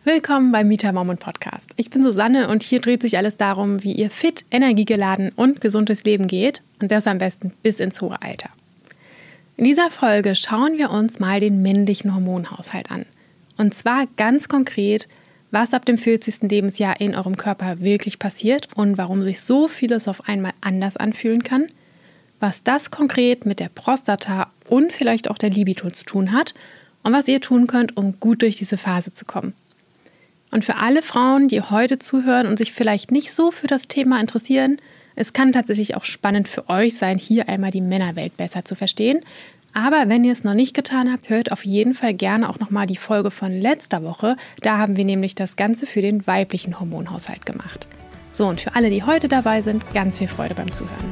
Willkommen beim Mita Moment Podcast. Ich bin Susanne und hier dreht sich alles darum, wie ihr fit, energiegeladen und gesund durchs Leben geht und das am besten bis ins hohe Alter. In dieser Folge schauen wir uns mal den männlichen Hormonhaushalt an. Und zwar ganz konkret, was ab dem 40. Lebensjahr in eurem Körper wirklich passiert und warum sich so vieles auf einmal anders anfühlen kann, was das konkret mit der Prostata und vielleicht auch der Libido zu tun hat und was ihr tun könnt, um gut durch diese Phase zu kommen. Und für alle Frauen, die heute zuhören und sich vielleicht nicht so für das Thema interessieren, es kann tatsächlich auch spannend für euch sein, hier einmal die Männerwelt besser zu verstehen. Aber wenn ihr es noch nicht getan habt, hört auf jeden Fall gerne auch nochmal die Folge von letzter Woche. Da haben wir nämlich das Ganze für den weiblichen Hormonhaushalt gemacht. So, und für alle, die heute dabei sind, ganz viel Freude beim Zuhören.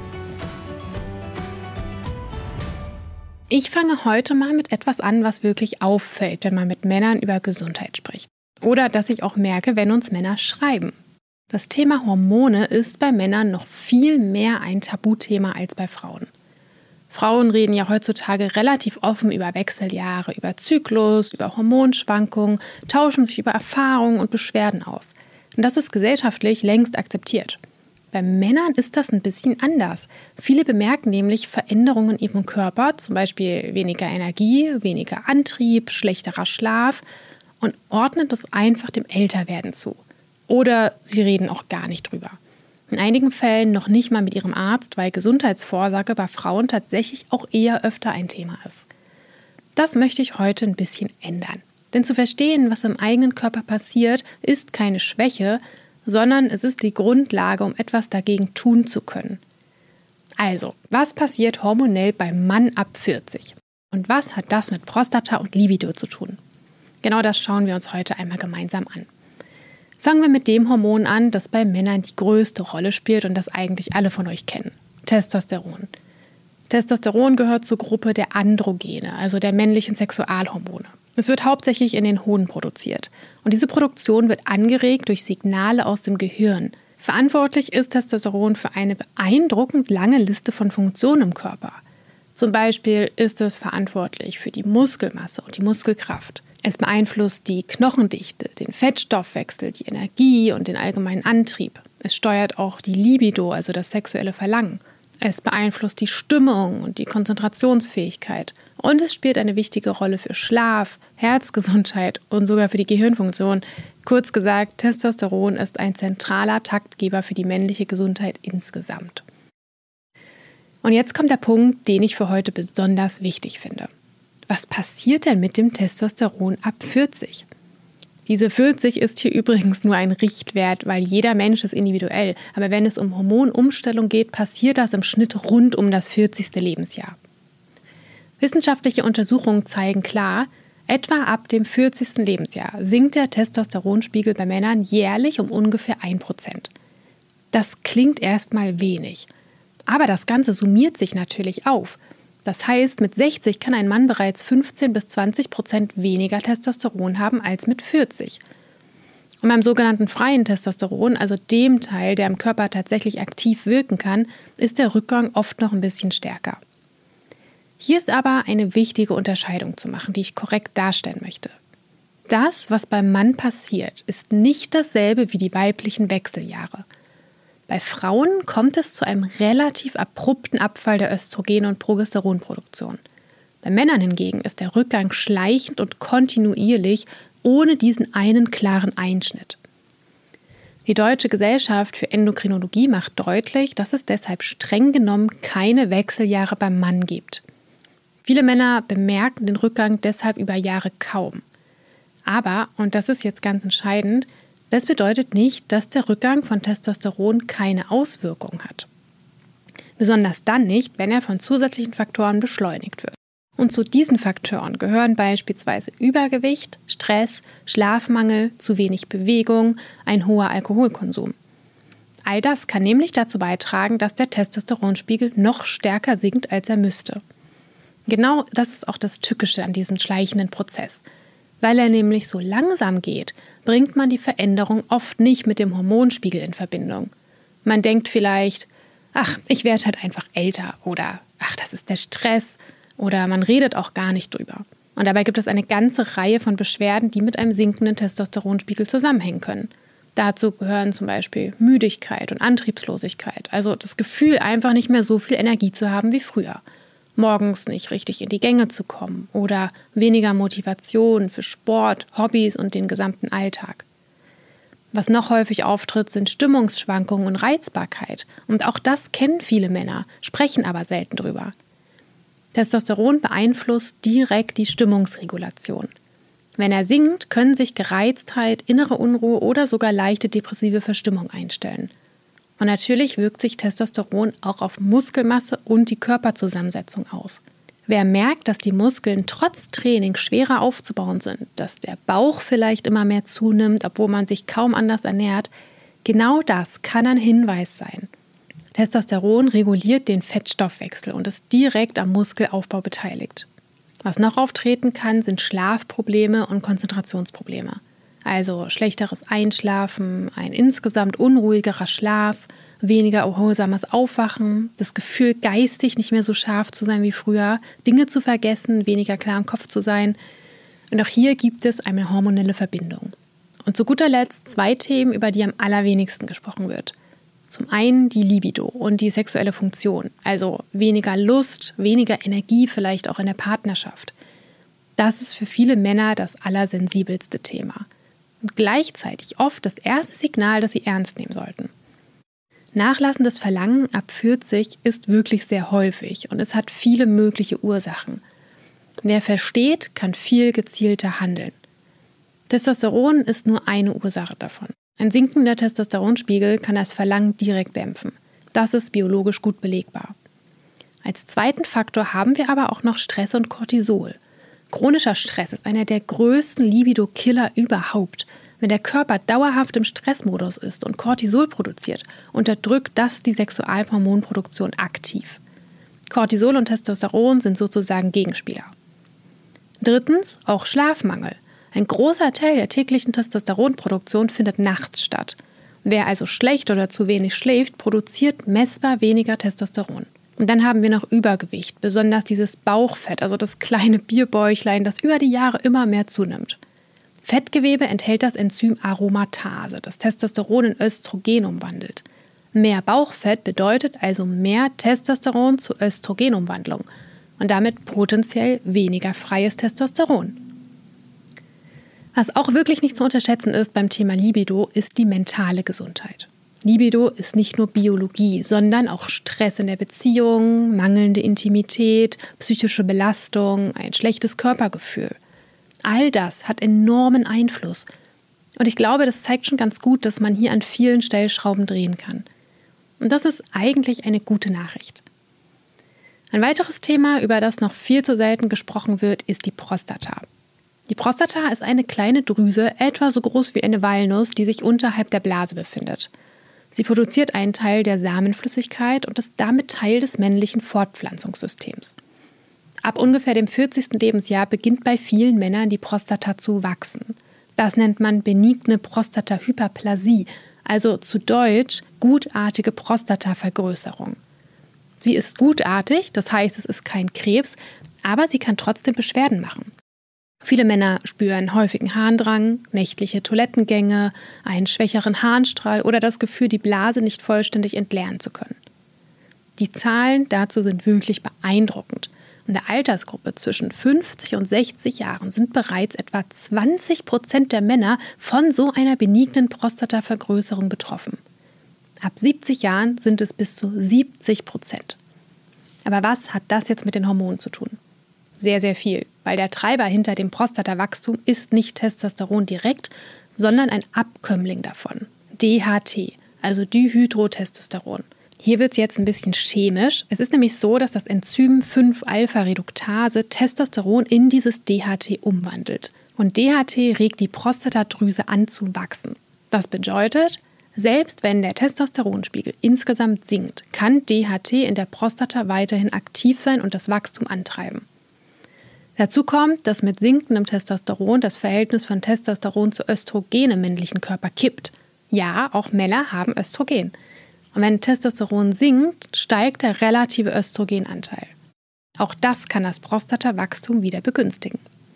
Ich fange heute mal mit etwas an, was wirklich auffällt, wenn man mit Männern über Gesundheit spricht. Oder dass ich auch merke, wenn uns Männer schreiben. Das Thema Hormone ist bei Männern noch viel mehr ein Tabuthema als bei Frauen. Frauen reden ja heutzutage relativ offen über Wechseljahre, über Zyklus, über Hormonschwankungen, tauschen sich über Erfahrungen und Beschwerden aus. Und das ist gesellschaftlich längst akzeptiert. Bei Männern ist das ein bisschen anders. Viele bemerken nämlich Veränderungen in ihrem Körper, zum Beispiel weniger Energie, weniger Antrieb, schlechterer Schlaf, und ordnen das einfach dem Älterwerden zu. Oder sie reden auch gar nicht drüber. In einigen Fällen noch nicht mal mit ihrem Arzt, weil Gesundheitsvorsorge bei Frauen tatsächlich auch eher öfter ein Thema ist. Das möchte ich heute ein bisschen ändern. Denn zu verstehen, was im eigenen Körper passiert, ist keine Schwäche, sondern es ist die Grundlage, um etwas dagegen tun zu können. Also, was passiert hormonell beim Mann ab 40? Und was hat das mit Prostata und Libido zu tun? Genau das schauen wir uns heute einmal gemeinsam an. Fangen wir mit dem Hormon an, das bei Männern die größte Rolle spielt und das eigentlich alle von euch kennen: Testosteron. Testosteron gehört zur Gruppe der Androgene, also der männlichen Sexualhormone. Es wird hauptsächlich in den Hoden produziert. Und diese Produktion wird angeregt durch Signale aus dem Gehirn. Verantwortlich ist Testosteron für eine beeindruckend lange Liste von Funktionen im Körper. Zum Beispiel ist es verantwortlich für die Muskelmasse und die Muskelkraft. Es beeinflusst die Knochendichte, den Fettstoffwechsel, die Energie und den allgemeinen Antrieb. Es steuert auch die Libido, also das sexuelle Verlangen. Es beeinflusst die Stimmung und die Konzentrationsfähigkeit. Und es spielt eine wichtige Rolle für Schlaf, Herzgesundheit und sogar für die Gehirnfunktion. Kurz gesagt, Testosteron ist ein zentraler Taktgeber für die männliche Gesundheit insgesamt. Und jetzt kommt der Punkt, den ich für heute besonders wichtig finde. Was passiert denn mit dem Testosteron ab 40? Diese 40 ist hier übrigens nur ein Richtwert, weil jeder Mensch ist individuell. Aber wenn es um Hormonumstellung geht, passiert das im Schnitt rund um das 40. Lebensjahr. Wissenschaftliche Untersuchungen zeigen klar, etwa ab dem 40. Lebensjahr sinkt der Testosteronspiegel bei Männern jährlich um ungefähr 1%. Das klingt erstmal wenig. Aber das Ganze summiert sich natürlich auf. Das heißt, mit 60 kann ein Mann bereits 15-20% weniger Testosteron haben als mit 40. Und beim sogenannten freien Testosteron, also dem Teil, der im Körper tatsächlich aktiv wirken kann, ist der Rückgang oft noch ein bisschen stärker. Hier ist aber eine wichtige Unterscheidung zu machen, die ich korrekt darstellen möchte. Das, was beim Mann passiert, ist nicht dasselbe wie die weiblichen Wechseljahre. Bei Frauen kommt es zu einem relativ abrupten Abfall der Östrogen- und Progesteronproduktion. Bei Männern hingegen ist der Rückgang schleichend und kontinuierlich, ohne diesen einen klaren Einschnitt. Die Deutsche Gesellschaft für Endokrinologie macht deutlich, dass es deshalb streng genommen keine Wechseljahre beim Mann gibt. Viele Männer bemerken den Rückgang deshalb über Jahre kaum. Aber, und das ist jetzt ganz entscheidend, das bedeutet nicht, dass der Rückgang von Testosteron keine Auswirkungen hat. Besonders dann nicht, wenn er von zusätzlichen Faktoren beschleunigt wird. Und zu diesen Faktoren gehören beispielsweise Übergewicht, Stress, Schlafmangel, zu wenig Bewegung, ein hoher Alkoholkonsum. All das kann nämlich dazu beitragen, dass der Testosteronspiegel noch stärker sinkt, als er müsste. Genau das ist auch das Tückische an diesem schleichenden Prozess. Weil er nämlich so langsam geht, bringt man die Veränderung oft nicht mit dem Hormonspiegel in Verbindung. Man denkt vielleicht, ach, ich werde halt einfach älter oder ach, das ist der Stress oder man redet auch gar nicht drüber. Und dabei gibt es eine ganze Reihe von Beschwerden, die mit einem sinkenden Testosteronspiegel zusammenhängen können. Dazu gehören zum Beispiel Müdigkeit und Antriebslosigkeit, also das Gefühl, einfach nicht mehr so viel Energie zu haben wie früher. Morgens nicht richtig in die Gänge zu kommen oder weniger Motivation für Sport, Hobbys und den gesamten Alltag. Was noch häufig auftritt, sind Stimmungsschwankungen und Reizbarkeit. Und auch das kennen viele Männer, sprechen aber selten drüber. Testosteron beeinflusst direkt die Stimmungsregulation. Wenn er sinkt, können sich Gereiztheit, innere Unruhe oder sogar leichte depressive Verstimmung einstellen. Und natürlich wirkt sich Testosteron auch auf Muskelmasse und die Körperzusammensetzung aus. Wer merkt, dass die Muskeln trotz Training schwerer aufzubauen sind, dass der Bauch vielleicht immer mehr zunimmt, obwohl man sich kaum anders ernährt, genau das kann ein Hinweis sein. Testosteron reguliert den Fettstoffwechsel und ist direkt am Muskelaufbau beteiligt. Was noch auftreten kann, sind Schlafprobleme und Konzentrationsprobleme. Also schlechteres Einschlafen, ein insgesamt unruhigerer Schlaf, weniger erholsames Aufwachen, das Gefühl, geistig nicht mehr so scharf zu sein wie früher, Dinge zu vergessen, weniger klar im Kopf zu sein. Und auch hier gibt es eine hormonelle Verbindung. Und zu guter Letzt 2 Themen, über die am allerwenigsten gesprochen wird. Zum einen die Libido und die sexuelle Funktion, also weniger Lust, weniger Energie vielleicht auch in der Partnerschaft. Das ist für viele Männer das allersensibelste Thema und gleichzeitig oft das erste Signal, das sie ernst nehmen sollten. Nachlassendes Verlangen ab 40 ist wirklich sehr häufig und es hat viele mögliche Ursachen. Wer versteht, kann viel gezielter handeln. Testosteron ist nur eine Ursache davon. Ein sinkender Testosteronspiegel kann das Verlangen direkt dämpfen. Das ist biologisch gut belegbar. Als zweiten Faktor haben wir aber auch noch Stress und Cortisol. Chronischer Stress ist einer der größten Libido-Killer überhaupt. Wenn der Körper dauerhaft im Stressmodus ist und Cortisol produziert, unterdrückt das die Sexualhormonproduktion aktiv. Cortisol und Testosteron sind sozusagen Gegenspieler. Drittens, auch Schlafmangel. Ein großer Teil der täglichen Testosteronproduktion findet nachts statt. Wer also schlecht oder zu wenig schläft, produziert messbar weniger Testosteron. Und dann haben wir noch Übergewicht, besonders dieses Bauchfett, also das kleine Bierbäuchlein, das über die Jahre immer mehr zunimmt. Fettgewebe enthält das Enzym Aromatase, das Testosteron in Östrogen umwandelt. Mehr Bauchfett bedeutet also mehr Testosteron zur Östrogenumwandlung und damit potenziell weniger freies Testosteron. Was auch wirklich nicht zu unterschätzen ist beim Thema Libido, ist die mentale Gesundheit. Libido ist nicht nur Biologie, sondern auch Stress in der Beziehung, mangelnde Intimität, psychische Belastung, ein schlechtes Körpergefühl. All das hat enormen Einfluss. Und ich glaube, das zeigt schon ganz gut, dass man hier an vielen Stellschrauben drehen kann. Und das ist eigentlich eine gute Nachricht. Ein weiteres Thema, über das noch viel zu selten gesprochen wird, ist die Prostata. Die Prostata ist eine kleine Drüse, etwa so groß wie eine Walnuss, die sich unterhalb der Blase befindet. Sie produziert einen Teil der Samenflüssigkeit und ist damit Teil des männlichen Fortpflanzungssystems. Ab ungefähr dem 40. Lebensjahr beginnt bei vielen Männern die Prostata zu wachsen. Das nennt man benigne Prostatahyperplasie, also zu Deutsch gutartige Prostatavergrößerung. Sie ist gutartig, das heißt, es ist kein Krebs, aber sie kann trotzdem Beschwerden machen. Viele Männer spüren häufigen Harndrang, nächtliche Toilettengänge, einen schwächeren Harnstrahl oder das Gefühl, die Blase nicht vollständig entleeren zu können. Die Zahlen dazu sind wirklich beeindruckend. In der Altersgruppe zwischen 50 und 60 Jahren sind bereits etwa 20% der Männer von so einer benignen Prostatavergrößerung betroffen. Ab 70 Jahren sind es bis zu 70%. Aber was hat das jetzt mit den Hormonen zu tun? Sehr, sehr viel, weil der Treiber hinter dem Prostatawachstum ist nicht Testosteron direkt, sondern ein Abkömmling davon, DHT, also Dihydrotestosteron. Hier wird es jetzt ein bisschen chemisch. Es ist nämlich so, dass das Enzym 5-Alpha-Reduktase Testosteron in dieses DHT umwandelt. Und DHT regt die Prostatadrüse an zu wachsen. Das bedeutet, selbst wenn der Testosteronspiegel insgesamt sinkt, kann DHT in der Prostata weiterhin aktiv sein und das Wachstum antreiben. Dazu kommt, dass mit sinkendem Testosteron das Verhältnis von Testosteron zu Östrogen im männlichen Körper kippt. Ja, auch Männer haben Östrogen. Und wenn Testosteron sinkt, steigt der relative Östrogenanteil. Auch das kann das Prostatawachstum wieder begünstigen.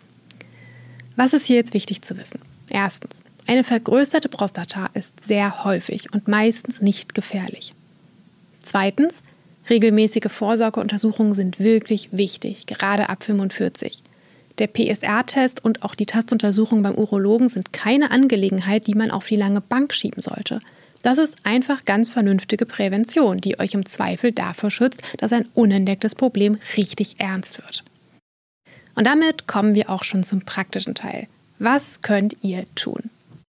Was ist hier jetzt wichtig zu wissen? Erstens, eine vergrößerte Prostata ist sehr häufig und meistens nicht gefährlich. Zweitens, regelmäßige Vorsorgeuntersuchungen sind wirklich wichtig, gerade ab 45. Der PSR-Test und auch die Tastuntersuchung beim Urologen sind keine Angelegenheit, die man auf die lange Bank schieben sollte. Das ist einfach ganz vernünftige Prävention, die euch im Zweifel davor schützt, dass ein unentdecktes Problem richtig ernst wird. Und damit kommen wir auch schon zum praktischen Teil. Was könnt ihr tun?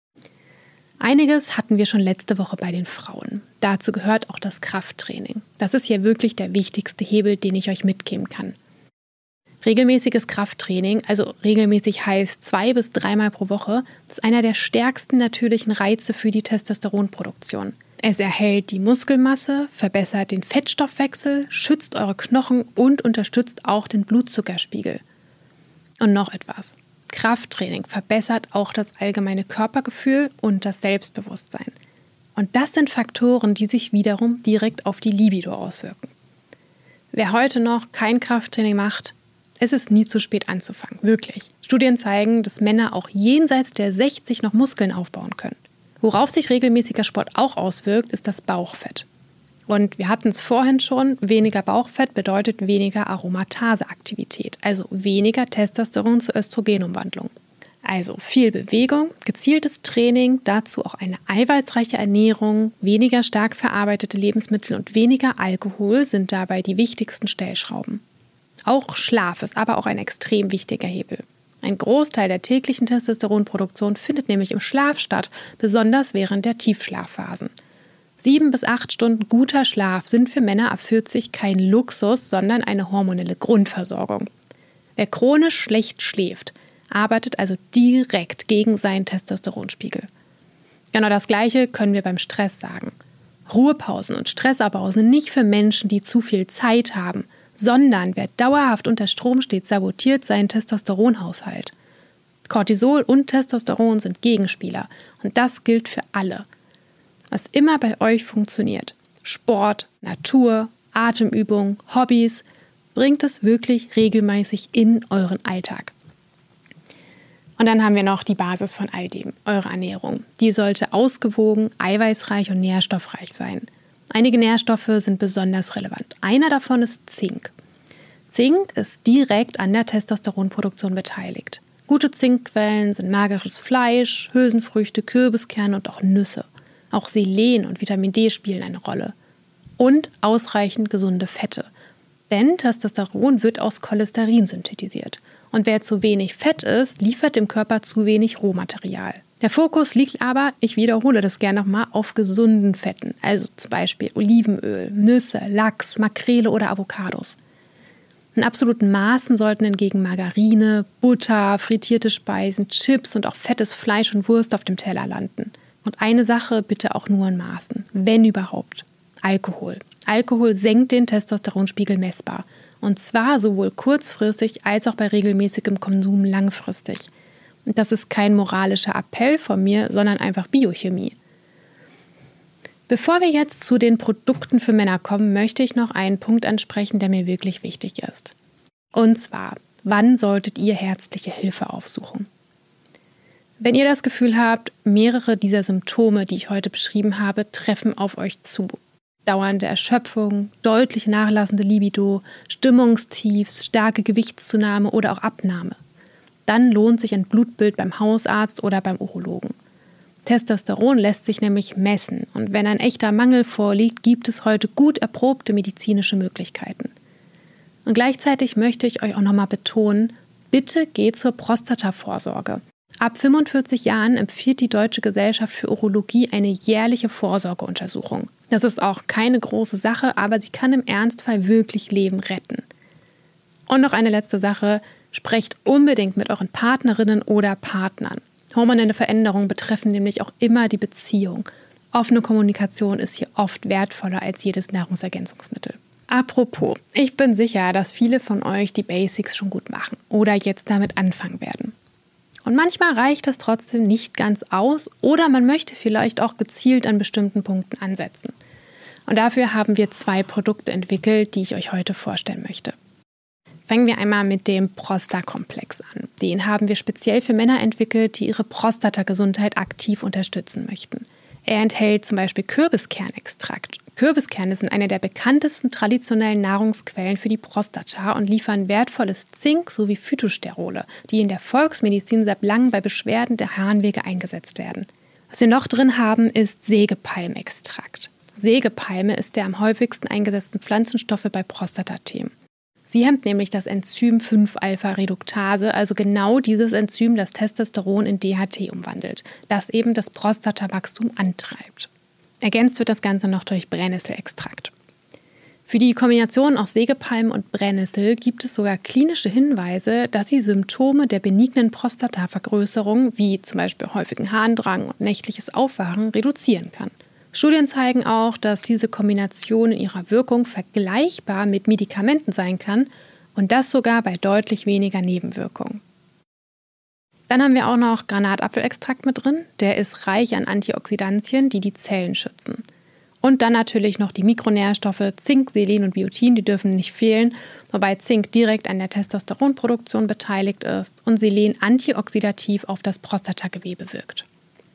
Einiges hatten wir schon letzte Woche bei den Frauen. Dazu gehört auch das Krafttraining. Das ist hier wirklich der wichtigste Hebel, den ich euch mitgeben kann. Regelmäßiges Krafttraining, also regelmäßig heißt 2 bis 3 Mal pro Woche, ist einer der stärksten natürlichen Reize für die Testosteronproduktion. Es erhält die Muskelmasse, verbessert den Fettstoffwechsel, schützt eure Knochen und unterstützt auch den Blutzuckerspiegel. Und noch etwas. Krafttraining verbessert auch das allgemeine Körpergefühl und das Selbstbewusstsein. Und das sind Faktoren, die sich wiederum direkt auf die Libido auswirken. Wer heute noch kein Krafttraining macht, es ist nie zu spät anzufangen, wirklich. Studien zeigen, dass Männer auch jenseits der 60 noch Muskeln aufbauen können. Worauf sich regelmäßiger Sport auch auswirkt, ist das Bauchfett. Und wir hatten es vorhin schon, weniger Bauchfett bedeutet weniger Aromataseaktivität, also weniger Testosteron zur Östrogenumwandlung. Also viel Bewegung, gezieltes Training, dazu auch eine eiweißreiche Ernährung, weniger stark verarbeitete Lebensmittel und weniger Alkohol sind dabei die wichtigsten Stellschrauben. Auch Schlaf ist aber auch ein extrem wichtiger Hebel. Ein Großteil der täglichen Testosteronproduktion findet nämlich im Schlaf statt, besonders während der Tiefschlafphasen. 7 bis 8 Stunden guter Schlaf sind für Männer ab 40 kein Luxus, sondern eine hormonelle Grundversorgung. Wer chronisch schlecht schläft, arbeitet also direkt gegen seinen Testosteronspiegel. Genau das Gleiche können wir beim Stress sagen. Ruhepausen und Stressabbau sind nicht für Menschen, die zu viel Zeit haben, sondern wer dauerhaft unter Strom steht, sabotiert seinen Testosteronhaushalt. Cortisol und Testosteron sind Gegenspieler und das gilt für alle. Was immer bei euch funktioniert, Sport, Natur, Atemübung, Hobbys, bringt es wirklich regelmäßig in euren Alltag. Und dann haben wir noch die Basis von all dem, eure Ernährung. Die sollte ausgewogen, eiweißreich und nährstoffreich sein. Einige Nährstoffe sind besonders relevant. Einer davon ist Zink. Zink ist direkt an der Testosteronproduktion beteiligt. Gute Zinkquellen sind mageres Fleisch, Hülsenfrüchte, Kürbiskerne und auch Nüsse. Auch Selen und Vitamin D spielen eine Rolle. Und ausreichend gesunde Fette. Denn Testosteron wird aus Cholesterin synthetisiert. Und wer zu wenig Fett isst, liefert dem Körper zu wenig Rohmaterial. Der Fokus liegt aber, ich wiederhole das gerne nochmal, auf gesunden Fetten. Also zum Beispiel Olivenöl, Nüsse, Lachs, Makrele oder Avocados. In absoluten Maßen sollten hingegen Margarine, Butter, frittierte Speisen, Chips und auch fettes Fleisch und Wurst auf dem Teller landen. Und eine Sache bitte auch nur in Maßen, wenn überhaupt. Alkohol. Alkohol senkt den Testosteronspiegel messbar. Und zwar sowohl kurzfristig als auch bei regelmäßigem Konsum langfristig. Und das ist kein moralischer Appell von mir, sondern einfach Biochemie. Bevor wir jetzt zu den Produkten für Männer kommen, möchte ich noch einen Punkt ansprechen, der mir wirklich wichtig ist. Und zwar, wann solltet ihr ärztliche Hilfe aufsuchen? Wenn ihr das Gefühl habt, mehrere dieser Symptome, die ich heute beschrieben habe, treffen auf euch zu. Dauernde Erschöpfung, deutlich nachlassende Libido, Stimmungstiefs, starke Gewichtszunahme oder auch Abnahme. Dann lohnt sich ein Blutbild beim Hausarzt oder beim Urologen. Testosteron lässt sich nämlich messen und wenn ein echter Mangel vorliegt, gibt es heute gut erprobte medizinische Möglichkeiten. Und gleichzeitig möchte ich euch auch nochmal betonen, bitte geht zur Prostatavorsorge. Ab 45 Jahren empfiehlt die Deutsche Gesellschaft für Urologie eine jährliche Vorsorgeuntersuchung. Das ist auch keine große Sache, aber sie kann im Ernstfall wirklich Leben retten. Und noch eine letzte Sache, sprecht unbedingt mit euren Partnerinnen oder Partnern. Hormonelle Veränderungen betreffen nämlich auch immer die Beziehung. Offene Kommunikation ist hier oft wertvoller als jedes Nahrungsergänzungsmittel. Apropos, ich bin sicher, dass viele von euch die Basics schon gut machen oder jetzt damit anfangen werden. Und manchmal reicht das trotzdem nicht ganz aus oder man möchte vielleicht auch gezielt an bestimmten Punkten ansetzen. Und dafür haben wir 2 Produkte entwickelt, die ich euch heute vorstellen möchte. Fangen wir einmal mit dem Prostakomplex an. Den haben wir speziell für Männer entwickelt, die ihre Prostatagesundheit aktiv unterstützen möchten. Er enthält zum Beispiel Kürbiskernextrakt. Kürbiskerne sind eine der bekanntesten traditionellen Nahrungsquellen für die Prostata und liefern wertvolles Zink sowie Phytosterole, die in der Volksmedizin seit langem bei Beschwerden der Harnwege eingesetzt werden. Was wir noch drin haben, ist Sägepalmextrakt. Sägepalme ist der am häufigsten eingesetzten Pflanzenstoffe bei Prostatathemen. Sie hemmt nämlich das Enzym 5-Alpha-Reduktase, also genau dieses Enzym, das Testosteron in DHT umwandelt, das eben das Prostatawachstum antreibt. Ergänzt wird das Ganze noch durch Brennnesselextrakt. Für die Kombination aus Sägepalmen und Brennnessel gibt es sogar klinische Hinweise, dass sie Symptome der benignen Prostatavergrößerung, wie zum Beispiel häufigen Harndrang und nächtliches Aufwachen, reduzieren kann. Studien zeigen auch, dass diese Kombination in ihrer Wirkung vergleichbar mit Medikamenten sein kann und das sogar bei deutlich weniger Nebenwirkungen. Dann haben wir auch noch Granatapfelextrakt mit drin. Der ist reich an Antioxidantien, die die Zellen schützen. Und dann natürlich noch die Mikronährstoffe Zink, Selen und Biotin, die dürfen nicht fehlen, wobei Zink direkt an der Testosteronproduktion beteiligt ist und Selen antioxidativ auf das Prostatagewebe wirkt.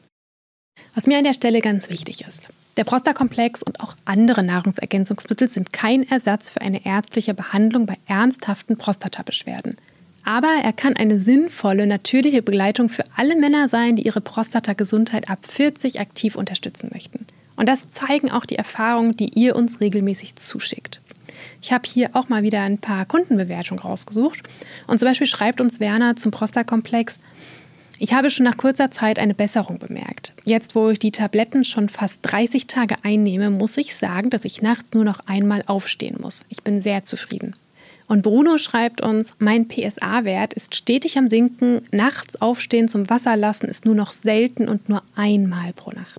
Was mir an der Stelle ganz wichtig ist: Der Prostakomplex und auch andere Nahrungsergänzungsmittel sind kein Ersatz für eine ärztliche Behandlung bei ernsthaften Prostatabeschwerden. Aber er kann eine sinnvolle, natürliche Begleitung für alle Männer sein, die ihre Prostatagesundheit ab 40 aktiv unterstützen möchten. Und das zeigen auch die Erfahrungen, die ihr uns regelmäßig zuschickt. Ich habe hier auch mal wieder ein paar Kundenbewertungen rausgesucht. Und zum Beispiel schreibt uns Werner zum Prostakomplex: Ich habe schon nach kurzer Zeit eine Besserung bemerkt. Jetzt, wo ich die Tabletten schon fast 30 Tage einnehme, muss ich sagen, dass ich nachts nur noch einmal aufstehen muss. Ich bin sehr zufrieden. Und Bruno schreibt uns: Mein PSA-Wert ist stetig am Sinken. Nachts aufstehen zum Wasser lassen ist nur noch selten und nur einmal pro Nacht.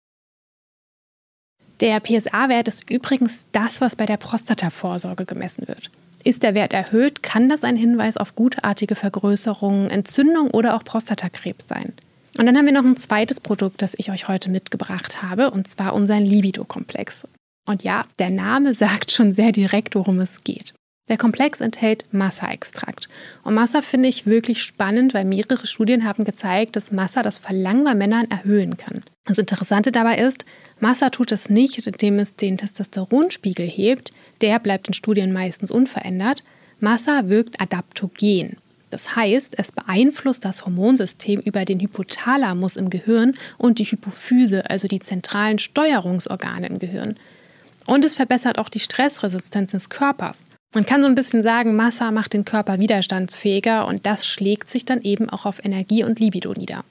Der PSA-Wert ist übrigens das, was bei der Prostatavorsorge gemessen wird. Ist der Wert erhöht, kann das ein Hinweis auf gutartige Vergrößerungen, Entzündung oder auch Prostatakrebs sein. Und dann haben wir noch ein zweites Produkt, das ich euch heute mitgebracht habe, und zwar unseren Libido-Komplex. Und ja, der Name sagt schon sehr direkt, worum es geht. Der Komplex enthält Massa-Extrakt. Und Massa finde ich wirklich spannend, weil mehrere Studien haben gezeigt, dass Massa das Verlangen bei Männern erhöhen kann. Das Interessante dabei ist, Massa tut es nicht, indem es den Testosteronspiegel hebt. Der bleibt in Studien meistens unverändert. Massa wirkt adaptogen. Das heißt, es beeinflusst das Hormonsystem über den Hypothalamus im Gehirn und die Hypophyse, also die zentralen Steuerungsorgane im Gehirn. Und es verbessert auch die Stressresistenz des Körpers. Man kann so ein bisschen sagen, Massa macht den Körper widerstandsfähiger und das schlägt sich dann eben auch auf Energie und Libido nieder.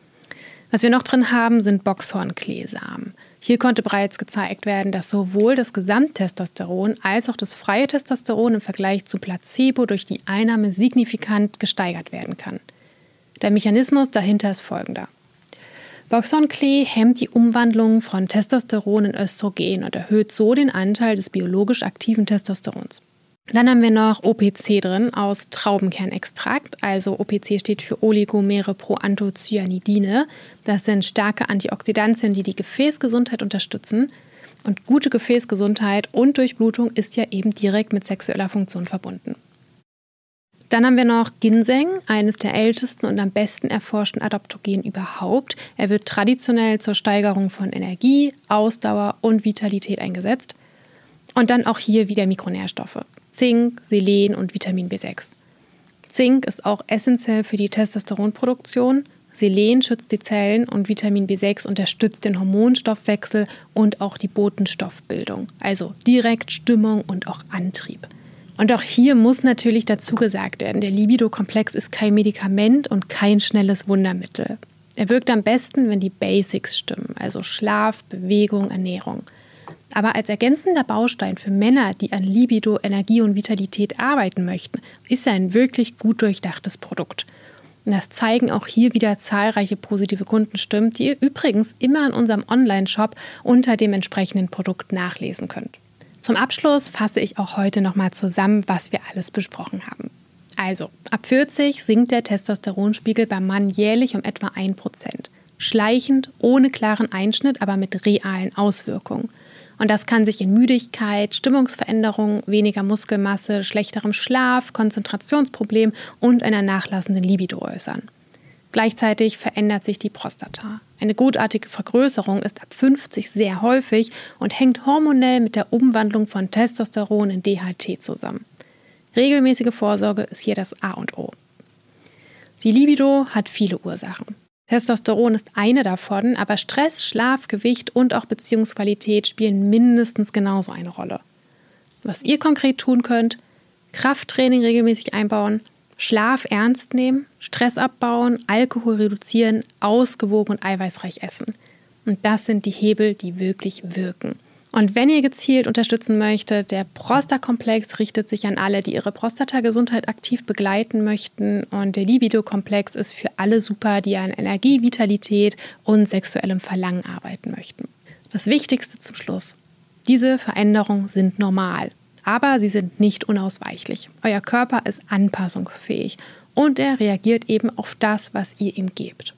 Was wir noch drin haben, sind Boxhornkleesamen. Hier konnte bereits gezeigt werden, dass sowohl das Gesamttestosteron als auch das freie Testosteron im Vergleich zu Placebo durch die Einnahme signifikant gesteigert werden kann. Der Mechanismus dahinter ist folgender: Boxhornklee hemmt die Umwandlung von Testosteron in Östrogen und erhöht so den Anteil des biologisch aktiven Testosterons. Dann haben wir noch OPC drin aus Traubenkernextrakt, also OPC steht für Oligomere-Proanthocyanidine. Das sind starke Antioxidantien, die die Gefäßgesundheit unterstützen. Und gute Gefäßgesundheit und Durchblutung ist ja eben direkt mit sexueller Funktion verbunden. Dann haben wir noch Ginseng, eines der ältesten und am besten erforschten Adaptogene überhaupt. Er wird traditionell zur Steigerung von Energie, Ausdauer und Vitalität eingesetzt. Und dann auch hier wieder Mikronährstoffe: Zink, Selen und Vitamin B6. Zink ist auch essentiell für die Testosteronproduktion, Selen schützt die Zellen und Vitamin B6 unterstützt den Hormonstoffwechsel und auch die Botenstoffbildung, also direkt Stimmung und auch Antrieb. Und auch hier muss natürlich dazu gesagt werden, der Libido-Komplex ist kein Medikament und kein schnelles Wundermittel. Er wirkt am besten, wenn die Basics stimmen, also Schlaf, Bewegung, Ernährung. Aber als ergänzender Baustein für Männer, die an Libido, Energie und Vitalität arbeiten möchten, ist er ein wirklich gut durchdachtes Produkt. Und das zeigen auch hier wieder zahlreiche positive Kundenstimmen, die ihr übrigens immer in unserem Online-Shop unter dem entsprechenden Produkt nachlesen könnt. Zum Abschluss fasse ich auch heute nochmal zusammen, was wir alles besprochen haben. Also, ab 40 sinkt der Testosteronspiegel beim Mann jährlich um etwa 1%. Schleichend, ohne klaren Einschnitt, aber mit realen Auswirkungen. Und das kann sich in Müdigkeit, Stimmungsveränderungen, weniger Muskelmasse, schlechterem Schlaf, Konzentrationsproblemen und einer nachlassenden Libido äußern. Gleichzeitig verändert sich die Prostata. Eine gutartige Vergrößerung ist ab 50 sehr häufig und hängt hormonell mit der Umwandlung von Testosteron in DHT zusammen. Regelmäßige Vorsorge ist hier das A und O. Die Libido hat viele Ursachen. Testosteron ist eine davon, aber Stress, Schlaf, Gewicht und auch Beziehungsqualität spielen mindestens genauso eine Rolle. Was ihr konkret tun könnt: Krafttraining regelmäßig einbauen, Schlaf ernst nehmen, Stress abbauen, Alkohol reduzieren, ausgewogen und eiweißreich essen. Und das sind die Hebel, die wirklich wirken. Und wenn ihr gezielt unterstützen möchtet, der Prostakomplex richtet sich an alle, die ihre Prostatagesundheit aktiv begleiten möchten. Und der Libido-Komplex ist für alle super, die an Energie, Vitalität und sexuellem Verlangen arbeiten möchten. Das Wichtigste zum Schluss: Diese Veränderungen sind normal, aber sie sind nicht unausweichlich. Euer Körper ist anpassungsfähig und er reagiert eben auf das, was ihr ihm gebt.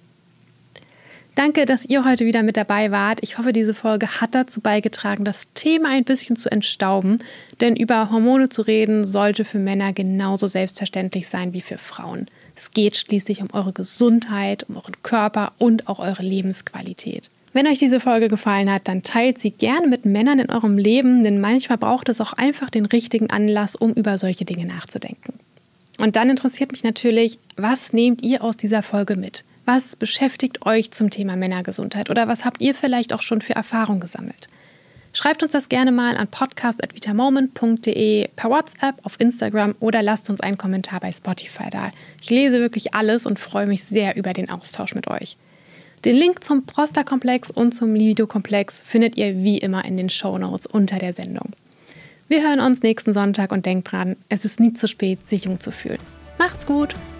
Danke, dass ihr heute wieder mit dabei wart. Ich hoffe, diese Folge hat dazu beigetragen, das Thema ein bisschen zu entstauben. Denn über Hormone zu reden, sollte für Männer genauso selbstverständlich sein wie für Frauen. Es geht schließlich um eure Gesundheit, um euren Körper und auch eure Lebensqualität. Wenn euch diese Folge gefallen hat, dann teilt sie gerne mit Männern in eurem Leben, denn manchmal braucht es auch einfach den richtigen Anlass, um über solche Dinge nachzudenken. Und dann interessiert mich natürlich, was nehmt ihr aus dieser Folge mit? Was beschäftigt euch zum Thema Männergesundheit oder was habt ihr vielleicht auch schon für Erfahrungen gesammelt? Schreibt uns das gerne mal an podcast@vitamoment.de, per WhatsApp, auf Instagram oder lasst uns einen Kommentar bei Spotify da. Ich lese wirklich alles und freue mich sehr über den Austausch mit euch. Den Link zum Prostakomplex und zum Libido-Komplex findet ihr wie immer in den Shownotes unter der Sendung. Wir hören uns nächsten Sonntag und denkt dran, es ist nie zu spät, sich jung zu fühlen. Macht's gut!